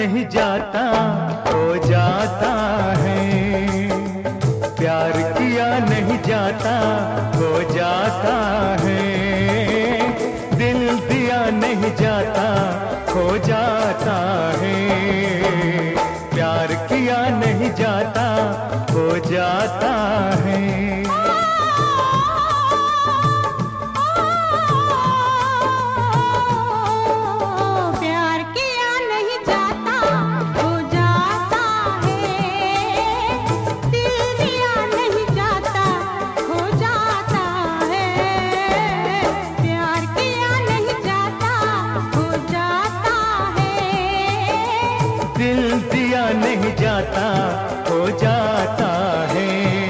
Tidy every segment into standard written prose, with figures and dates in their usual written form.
नहीं जाता हो जाता है, प्यार किया नहीं जाता हो जाता है, दिल दिया नहीं जाता हो जाता है, प्यार किया नहीं जाता हो जाता है। दिल दिया नहीं जाता हो जाता है।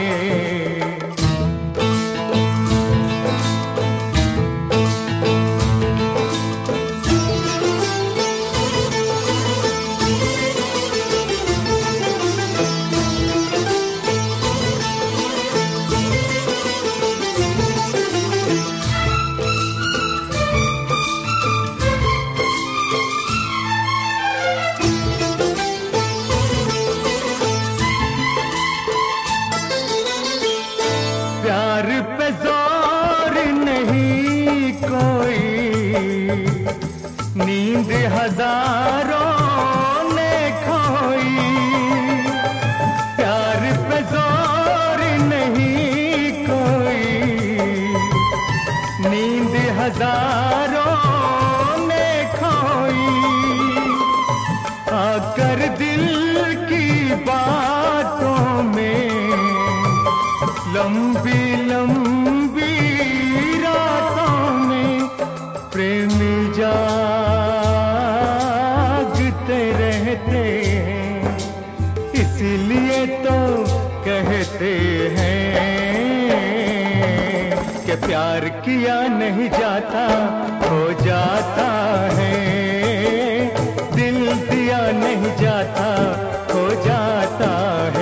प्यार पे जोर नहीं कोई, नींद हजारों ने खोई, प्यार पे जोर नहीं कोई, नींद हजारों ने खोई, आकर दिल की बातों में लंबी लंबी रातों में प्रेमी जागते रहते हैं, इसलिए तो कहते हैं कि प्यार किया नहीं जाता हो जाता है, दिल दिया नहीं जाता हो जाता है।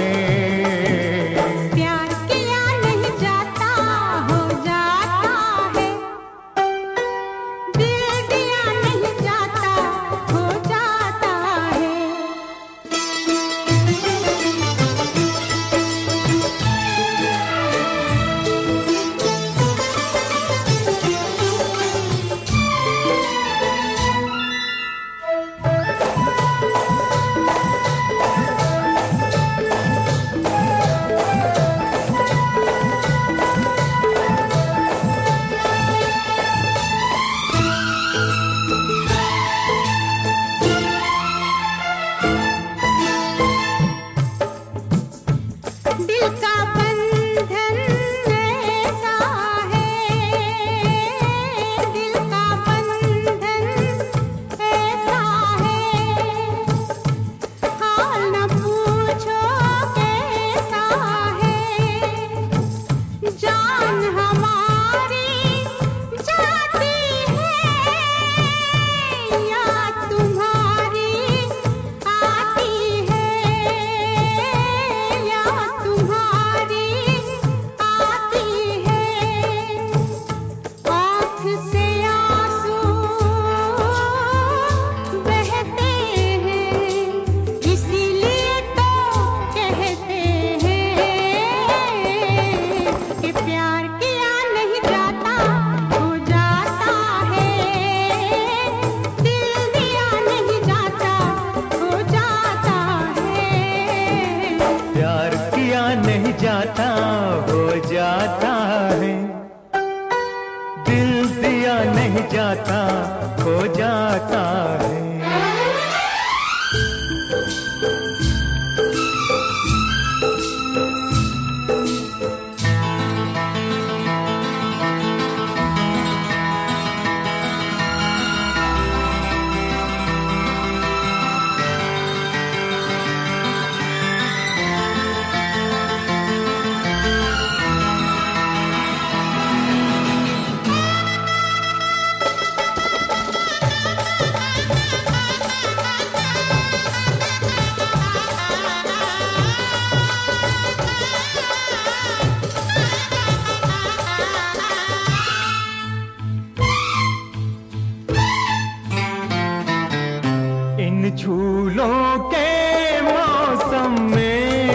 फूलों के मौसम में,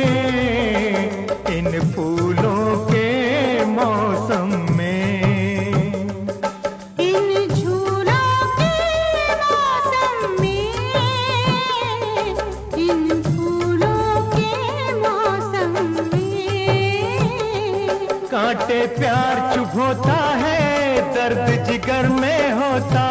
इन फूलों के मौसम में, इन झूलों के मौसम में, इन फूलों के मौसम में, कांटे प्यार चुभोता है, दर्द जिगर में होता